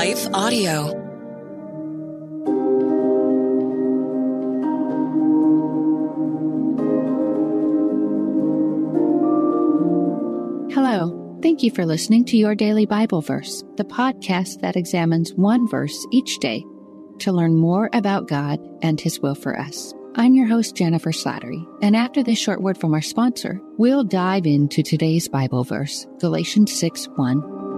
Life Audio. Hello. Thank you for listening to Your Daily Bible Verse, the podcast that examines one verse each day to learn more about God and His will for us. I'm your host, Jennifer Slattery, and after this short word from our sponsor, we'll dive into today's Bible verse, Galatians 6:1.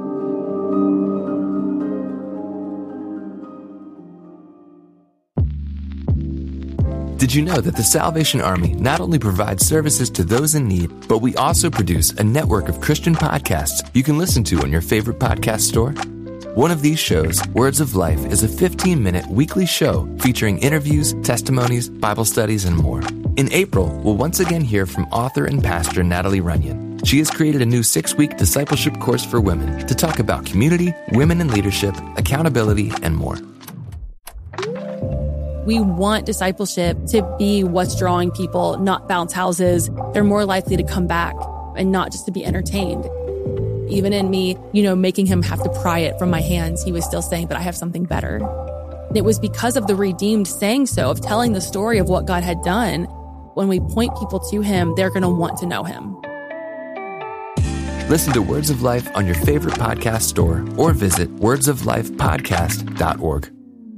Did you know that the Salvation Army not only provides services to those in need, but we also produce a network of Christian podcasts you can listen to on your favorite podcast store? One of these shows, Words of Life, is a 15-minute weekly show featuring interviews, testimonies, Bible studies, and more. In April, we'll once again hear from author and pastor Natalie Runyon. She has created a new 6-week discipleship course for women to talk about community, women in leadership, accountability, and more. We want discipleship to be what's drawing people, not bounce houses. They're more likely to come back and not just to be entertained. Even in me, making him have to pry it from my hands, he was still saying, but I have something better. And it was because of the redeemed saying so, of telling the story of what God had done. When we point people to him, they're going to want to know him. Listen to Words of Life on your favorite podcast store or visit wordsoflifepodcast.org.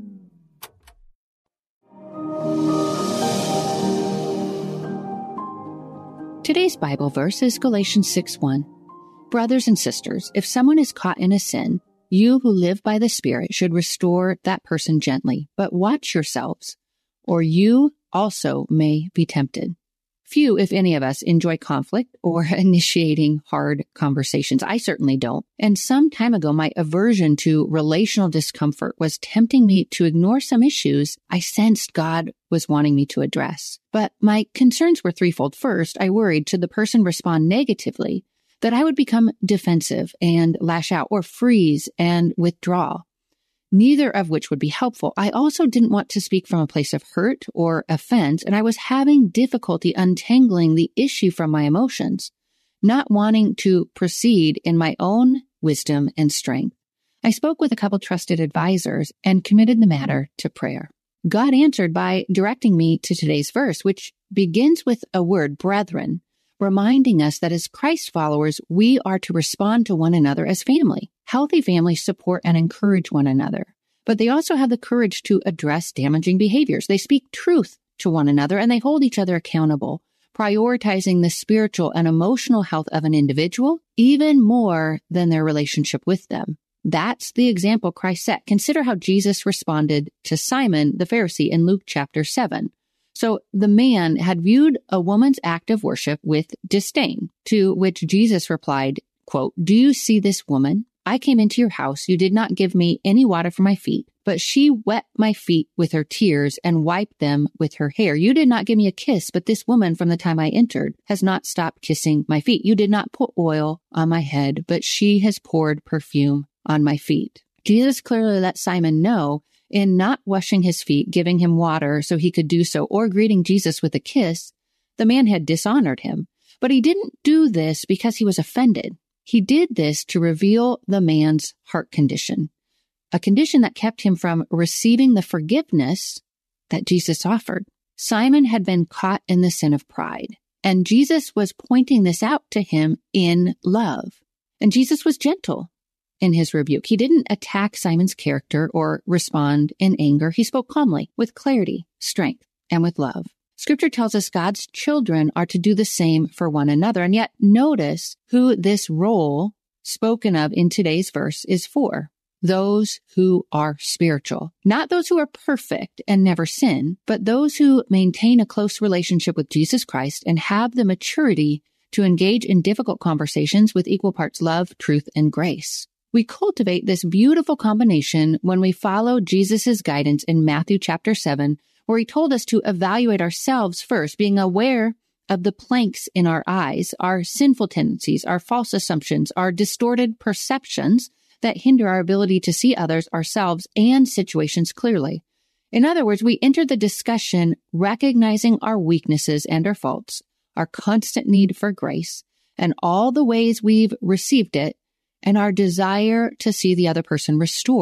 Today's Bible verse is Galatians 6:1. Brothers and sisters, if someone is caught in a sin, you who live by the Spirit should restore that person gently, but watch yourselves, or you also may be tempted. Few, if any of us, enjoy conflict or initiating hard conversations. I certainly don't. And some time ago, my aversion to relational discomfort was tempting me to ignore some issues I sensed God was wanting me to address. But my concerns were threefold. First, I worried should the person respond negatively, that I would become defensive and lash out, or freeze and withdraw, neither of which would be helpful. I also didn't want to speak from a place of hurt or offense, and I was having difficulty untangling the issue from my emotions, not wanting to proceed in my own wisdom and strength. I spoke with a couple trusted advisors and committed the matter to prayer. God answered by directing me to today's verse, which begins with a word, brethren, reminding us that as Christ followers, we are to respond to one another as family. Healthy families support and encourage one another, but they also have the courage to address damaging behaviors. They speak truth to one another and they hold each other accountable, prioritizing the spiritual and emotional health of an individual even more than their relationship with them. That's the example Christ set. Consider how Jesus responded to Simon the Pharisee in Luke chapter 7. So the man had viewed a woman's act of worship with disdain, to which Jesus replied, quote, "Do you see this woman? I came into your house. You did not give me any water for my feet, but she wet my feet with her tears and wiped them with her hair. You did not give me a kiss, but this woman from the time I entered has not stopped kissing my feet. You did not put oil on my head, but she has poured perfume on my feet." Jesus clearly let Simon know in not washing his feet, giving him water so he could do so, or greeting Jesus with a kiss, the man had dishonored him. But he didn't do this because he was offended. He did this to reveal the man's heart condition, a condition that kept him from receiving the forgiveness that Jesus offered. Simon had been caught in the sin of pride, and Jesus was pointing this out to him in love. And Jesus was gentle in his rebuke. He didn't attack Simon's character or respond in anger. He spoke calmly, with clarity, strength, and with love. Scripture tells us God's children are to do the same for one another. And yet notice who this role spoken of in today's verse is for. Those who are spiritual. Not those who are perfect and never sin, but those who maintain a close relationship with Jesus Christ and have the maturity to engage in difficult conversations with equal parts love, truth, and grace. We cultivate this beautiful combination when we follow Jesus' guidance in Matthew chapter 7, where he told us to evaluate ourselves first, being aware of the planks in our eyes, our sinful tendencies, our false assumptions, our distorted perceptions that hinder our ability to see others, ourselves, and situations clearly. In other words, we enter the discussion recognizing our weaknesses and our faults, our constant need for grace, and all the ways we've received it, and our desire to see the other person restored.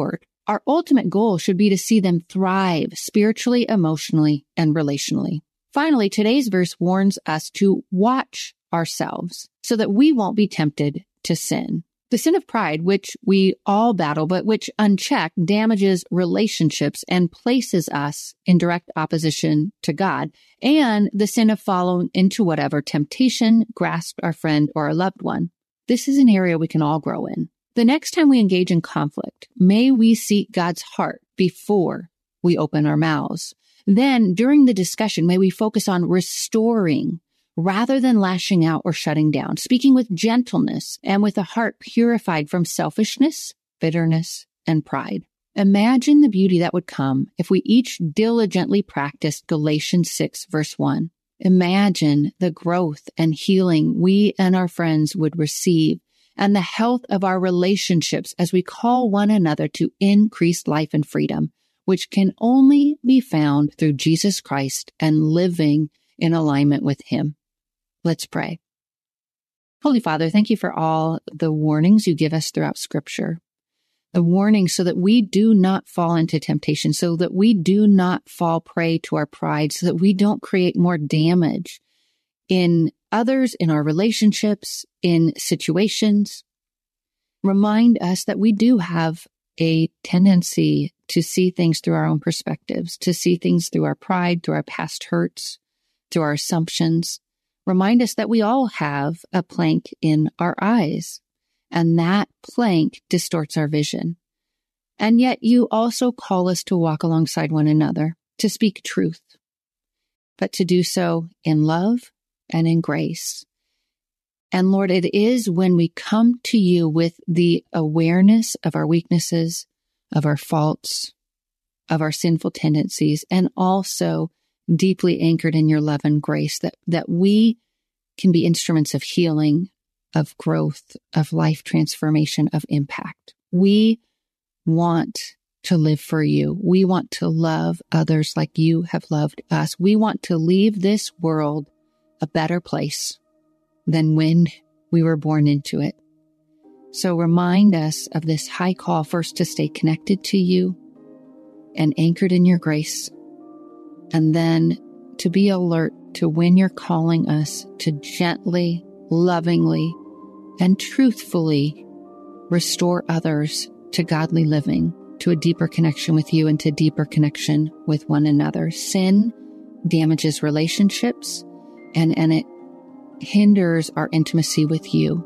Our ultimate goal should be to see them thrive spiritually, emotionally, and relationally. Finally, today's verse warns us to watch ourselves so that we won't be tempted to sin. The sin of pride, which we all battle, but which unchecked damages relationships and places us in direct opposition to God, and the sin of following into whatever temptation grasps our friend or a loved one. This is an area we can all grow in. The next time we engage in conflict, may we seek God's heart before we open our mouths. Then, during the discussion, may we focus on restoring rather than lashing out or shutting down, speaking with gentleness and with a heart purified from selfishness, bitterness, and pride. Imagine the beauty that would come if we each diligently practiced Galatians 6, verse 1. Imagine the growth and healing we and our friends would receive and the health of our relationships as we call one another to increased life and freedom, which can only be found through Jesus Christ and living in alignment with Him. Let's pray. Holy Father, thank you for all the warnings you give us throughout Scripture. The warnings so that we do not fall into temptation, so that we do not fall prey to our pride, so that we don't create more damage in others, in our relationships, in situations. Remind us that we do have a tendency to see things through our own perspectives, to see things through our pride, through our past hurts, through our assumptions. Remind us that we all have a plank in our eyes, and that plank distorts our vision. And yet you also call us to walk alongside one another, to speak truth, but to do so in love and in grace. And Lord, it is when we come to you with the awareness of our weaknesses, of our faults, of our sinful tendencies, and also deeply anchored in your love and grace, that we can be instruments of healing, of growth, of life transformation, of impact. We want to live for you. We want to love others like you have loved us. We want to leave this world a better place than when we were born into it. So remind us of this high call, first to stay connected to you and anchored in your grace, and then to be alert to when you're calling us to gently, lovingly, and truthfully restore others to godly living, to a deeper connection with you and to deeper connection with one another. Sin damages relationships and it hinders our intimacy with you.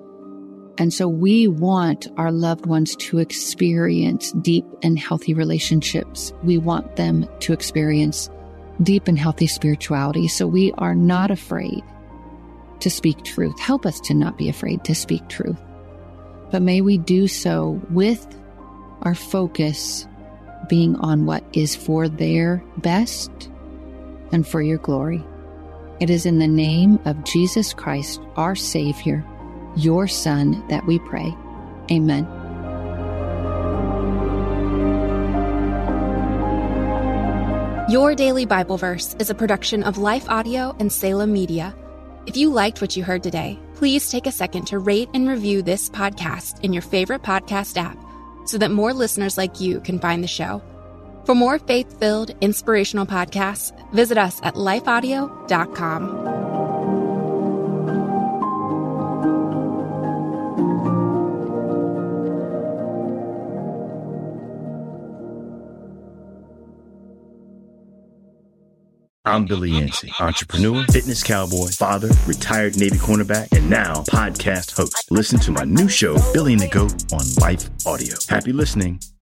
And so we want our loved ones to experience deep and healthy relationships. We want them to experience deep and healthy spirituality. So we are not afraid to speak truth. Help us to not be afraid to speak truth. But may we do so with our focus being on what is for their best and for your glory. It is in the name of Jesus Christ, our Savior, your Son, that we pray. Amen. Your Daily Bible Verse is a production of Life Audio and Salem Media. If you liked what you heard today, please take a second to rate and review this podcast in your favorite podcast app so that more listeners like you can find the show. For more faith-filled, inspirational podcasts, visit us at lifeaudio.com. I'm Billy Yancey, entrepreneur, fitness cowboy, father, retired Navy cornerback, and now podcast host. Listen to my new show, Billy and the Goat, on Life Audio. Happy listening.